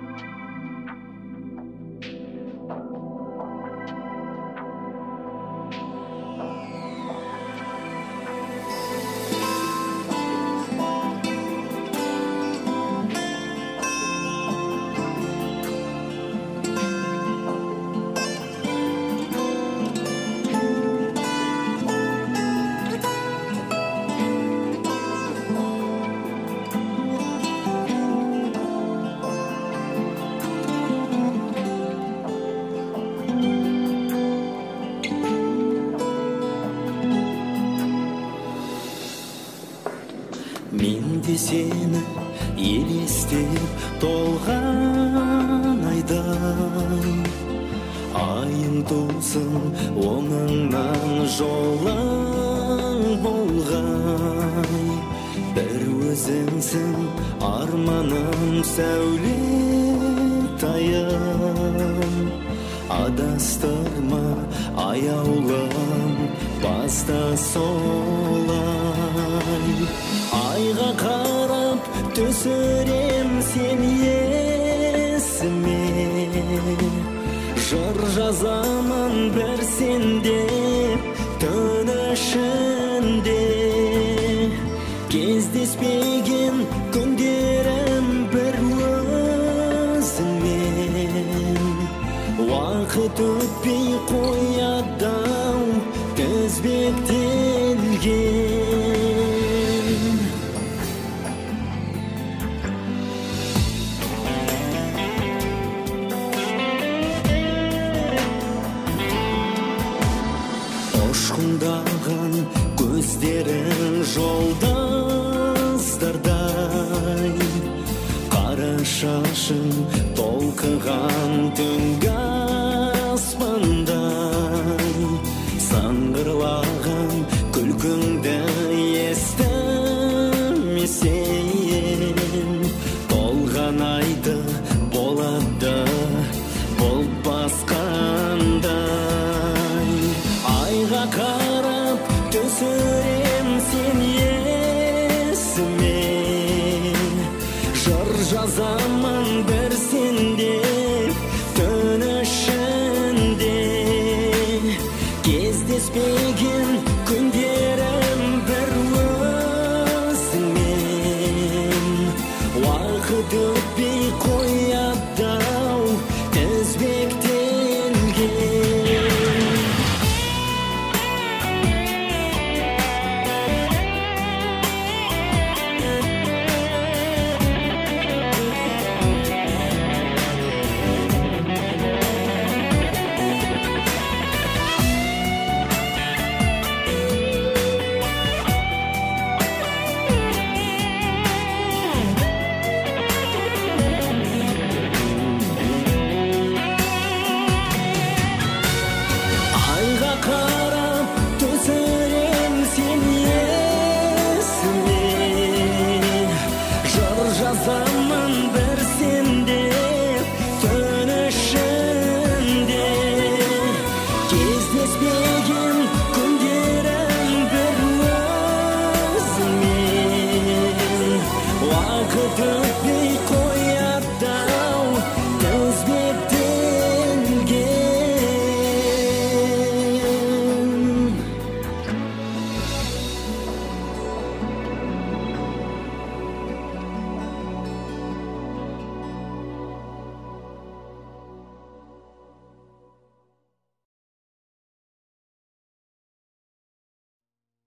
Менде сені елестеп толған айдай, айың тусын оңыңнан жолың болғай. Бір өзіңсің арманым сәулет айым, адастырма аяулым баста солай. Айға қарап түсірем сен есіме, жыр жазамын бір сенде түн ішінде. Кездеспеген күндерім бір өзіңмен, уақыт өтпей қояды-ау тізбектелген. Ұшқындаған көздерің жолдастардай, қара шашың толқыған түнгі аспандай. Сыңғырлаған күлкіңді естімесем, толған айды болады бұлт басқандай. Айға қарап түсірем сен есіме, жыр жазамын бір сенде түн ішінде. Кездеспеген күндерім бір өзіңмен, уақыт өтпей қояды-ау тізбектелген. Жазамын бір сенде түн ішінде. Кездеспеген күндерім бір өзіңмен, уақыт өтпей